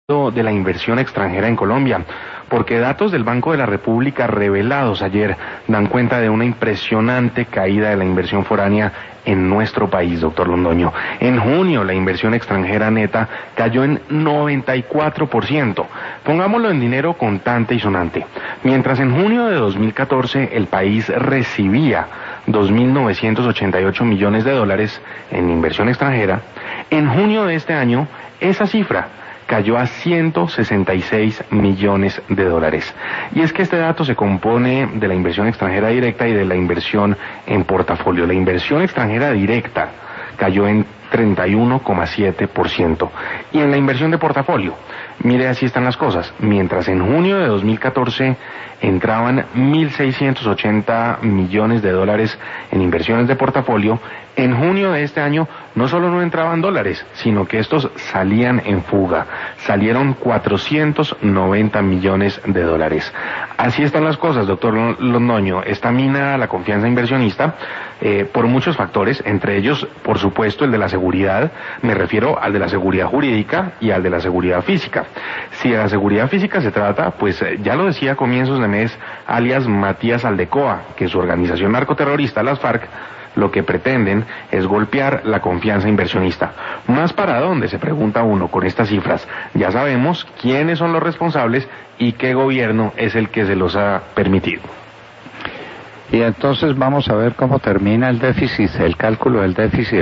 de la inversión extranjera en Colombia, porque datos del Banco de la República revelados ayer dan cuenta de una impresionante caída de la inversión foránea en nuestro país, doctor Londoño. En junio la inversión extranjera neta cayó en 94%. Pongámoslo en dinero contante y sonante. Mientras en junio de 2014 el país recibía 2.988 millones de dólares en inversión extranjera, en junio de este año esa cifra cayó a 166 millones de dólares. Y es que este dato se compone de la inversión extranjera directa y de la inversión en portafolio. La inversión extranjera directa cayó en 31,7%. Y en la inversión de portafolio, mire, así están las cosas. Mientras en junio de 2014 entraban 1.680 millones de dólares en inversiones de portafolio, en junio de este año no solo no entraban dólares, sino que estos salían en fuga. Salieron 490 millones de dólares. Así están las cosas, doctor Londoño. Está minada la confianza inversionista por muchos factores, entre ellos, por supuesto, el de la seguridad. Me refiero al de la seguridad jurídica y al de la seguridad física. Si de la seguridad física se trata, pues ya lo decía a comienzos de mes alias Matías Aldecoa, que su organización narcoterrorista, las FARC, lo que pretenden es golpear la confianza inversionista. ¿Más para dónde?, se pregunta uno con estas cifras. Ya sabemos quiénes son los responsables y qué gobierno es el que se los ha permitido. Y entonces vamos a ver cómo termina el déficit, el cálculo del déficit.